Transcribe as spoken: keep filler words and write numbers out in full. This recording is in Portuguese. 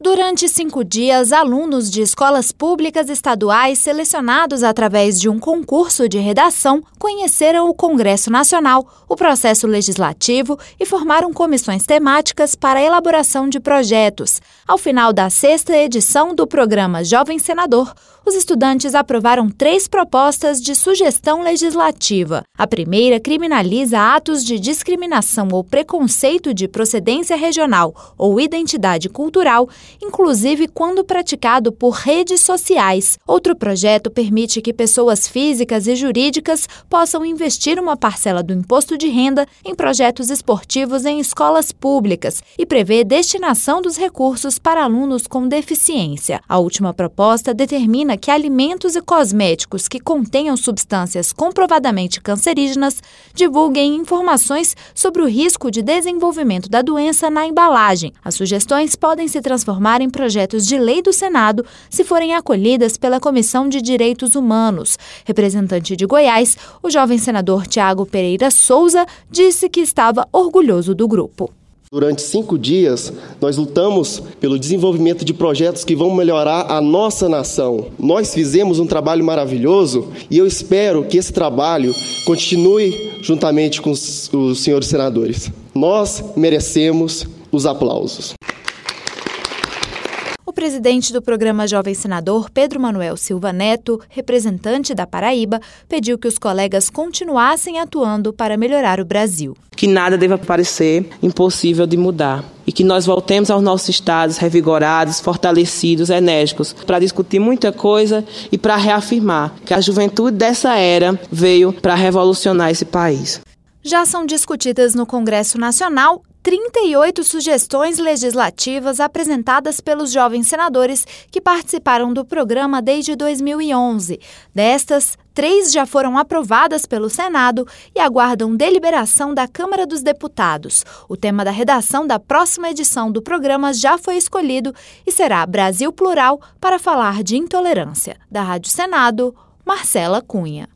Durante cinco dias, alunos de escolas públicas estaduais selecionados através de um concurso de redação conheceram o Congresso Nacional, o processo legislativo e formaram comissões temáticas para a elaboração de projetos. Ao final da sexta edição do programa Jovem Senador, os estudantes aprovaram três propostas de sugestão legislativa. A primeira criminaliza atos de discriminação ou preconceito de procedência regional ou identidade cultural, inclusive quando praticado por redes sociais. Outro projeto permite que pessoas físicas e jurídicas possam investir uma parcela do imposto de renda em projetos esportivos em escolas públicas e prevê destinação dos recursos para alunos com deficiência. A última proposta determina que alimentos e cosméticos que contenham substâncias comprovadamente cancerígenas divulguem informações sobre o risco de desenvolvimento da doença na embalagem. As sugestões podem se transformar em projetos de lei do Senado se forem acolhidas pela Comissão de Direitos Humanos. Representante de Goiás, o jovem senador Tiago Pereira Souza disse que estava orgulhoso do grupo. Durante cinco dias, nós lutamos pelo desenvolvimento de projetos que vão melhorar a nossa nação. Nós fizemos um trabalho maravilhoso e eu espero que esse trabalho continue juntamente com os, os senhores senadores. Nós merecemos os aplausos. O presidente do programa Jovem Senador, Pedro Manuel Silva Neto, representante da Paraíba, pediu que os colegas continuassem atuando para melhorar o Brasil. Que nada deva parecer impossível de mudar e que nós voltemos aos nossos estados revigorados, fortalecidos, enérgicos, para discutir muita coisa e para reafirmar que a juventude dessa era veio para revolucionar esse país. Já são discutidas no Congresso Nacional trinta e oito sugestões legislativas apresentadas pelos jovens senadores que participaram do programa desde dois mil e onze. Destas, três já foram aprovadas pelo Senado e aguardam deliberação da Câmara dos Deputados. O tema da redação da próxima edição do programa já foi escolhido e será Brasil Plural para falar de intolerância. Da Rádio Senado, Marcela Cunha.